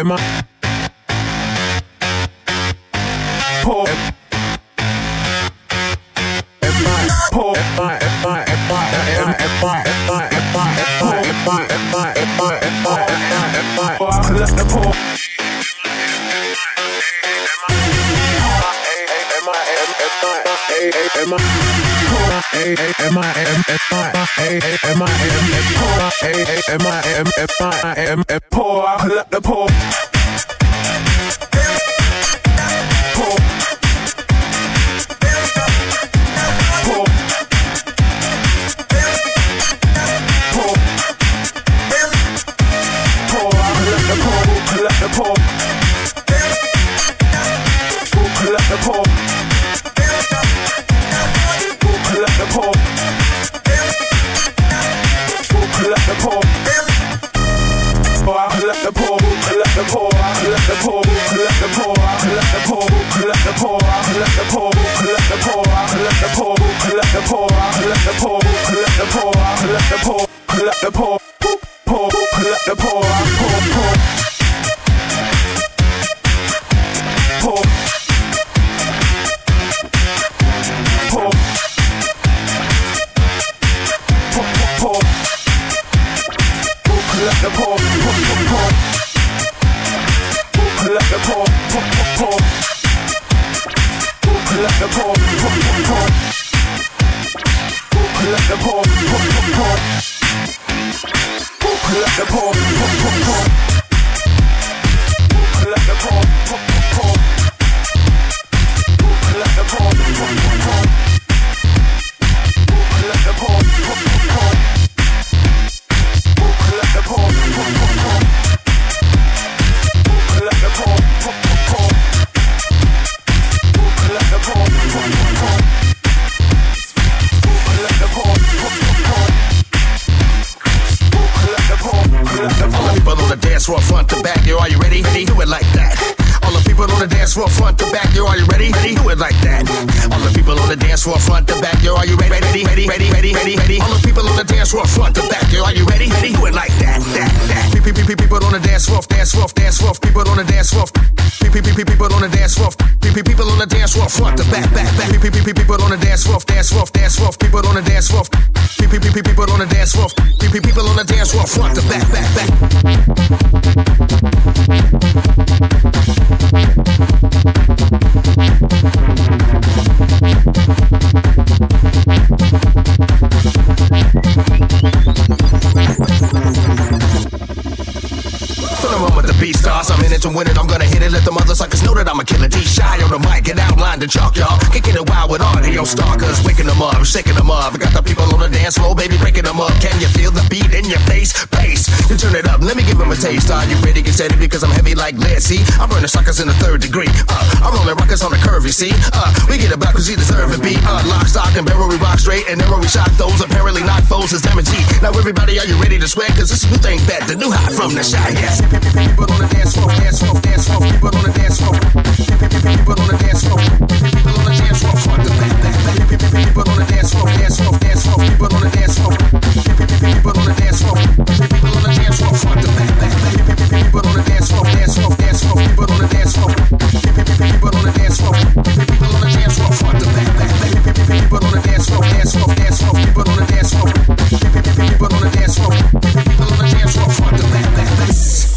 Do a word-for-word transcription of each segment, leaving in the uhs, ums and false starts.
am I? Poor. Am I poor? Am I? Am I? Am I? Am I? Am I? Am I? Am I? Am I? Am I? Am I? Am I? Am I? Am I? Am I? Let the poor. Am I? Am I? Am I? Am I? Am I? Am I? Poor. Let the poor. Poor. Poor. Poor. Poor. Let the poor. Let the poor. Let the poor. Let the poor. Let the poor. Let the poor. Let the poor. Let the poor. Let the poor. Let the poor. Let the poor. Let the poor. Let the poor. Let the poor. Let the poor. Let the poor. Let the poor. Let the poor. Let the poor. Poor. Let the poor. Poor. Poor. Poor. Poor. Poor. Let the poor, poor, poor. Let the poor, poor, poor. Let the poor, poor, poor. Let the poor, poor, poor. Let the poor, poor, poor. Let the poor, poor, poor. Let the poor, poor, poor. Let the poor, poor, poor. Let the poor, poor, poor. Let the poor, poor, poor. Let the poor, poor, poor. Let the poor, poor, poor. Let the poor, let the poor. People on the dance floor, front to back, yo, are you ready? Ready? Do it like that. All the people on the dance floor, front to back, yo, are you ready? Ready? Do it like that. All the people on the dance floor, front to back, yo, are you ready? Ready? Ready? Ready? Ready? Ready? Ready? All the people on the dance floor, front to back, yo, are you ready? Ready? Do it like that. That. That. People on the dance floor, dance floor, dance floor. People on the dance floor. People on the dance floor. People on the dance floor, front to back, back, back. People on the dance floor, dance floor, dance floor. People on the dance floor. People on the dance floor. People on the dance floor, front to back, back, back. From the moment the beat starts, I'm in it to win it. I'm gonna hit it, let the mother suckers know that I'm a killer. D shy on the mic and outline the chalk, y'all. Kicking it wild with audio stalkers, waking them up, shaking them up. I got the people on the dance floor, baby, breaking them up. Can you feel the beat in your face? Bass, you turn it up, let me give them a taste. Are you ready? Get steady because I'm heavy like lead. See, I'm burning suckers in the third degree. Uh, I'm rolling rockers on the curve, you see. Uh, we get about cause you deserve it. Be uh, lock, stock, and barrel. We rock straight and narrow. We shock those apparently not foes. It's damage G. Now everybody, are you ready to sweat? Cause this new thing bet, the new high from the shy. Yes. People on the dance floor, dance floor, dance floor. People on the dance floor. People on the dance floor. People on the dance floor, front to back, back, back. People on the dance floor, dance floor, dance floor. People on the dance floor. People on the dance floor. People on the dance floor, front to back, back, back. People on the dance floor, dance floor, dance floor. People on the dance floor. People on the dance floor. People on the dance floor, front to back, back, back. People on the dance floor, dance floor, dance floor. People on the dance floor. People on the dance floor. People on the dance floor, front to back, back, back.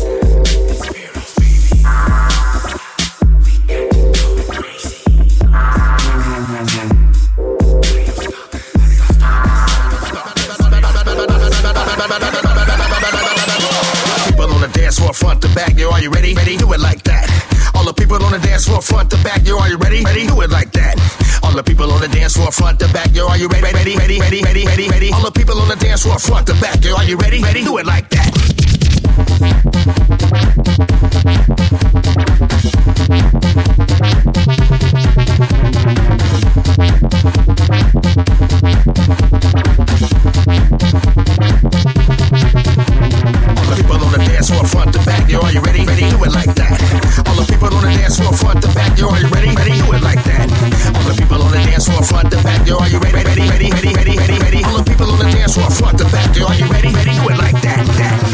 Front to back, yo, are you ready? Ready? Do it like that. All the people on the dance floor, front to back, yo, are you ready? Ready? Do it like that. All the people on the dance floor, front to back, yo, are you ready? Ready? Ready? Ready? Ready? Ready? Ready? All the people on the dance floor, front to back, yo, are you ready? Ready? Do it like that. Front to back, yo, are you ready? Ready? Do it like that. All the people on the dance floor, front to back, yo, are you ready? Ready? Do it like that. All the people on the dance floor, front to back, yo, are you ready? Ready? Ready? Ready? Ready? Ready? Ready? All the people on the dance floor, front to back, yo, are you ready? Ready? Do it like that. That.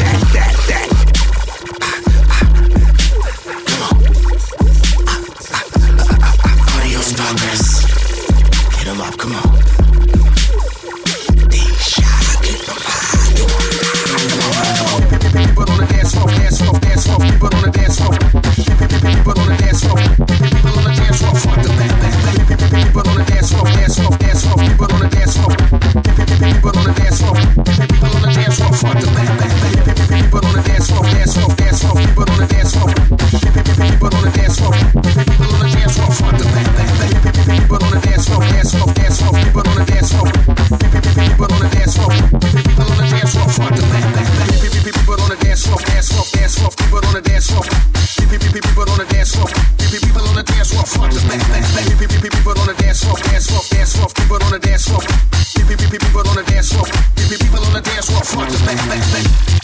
the dance floor. People on the dance floor, front to back, back, back.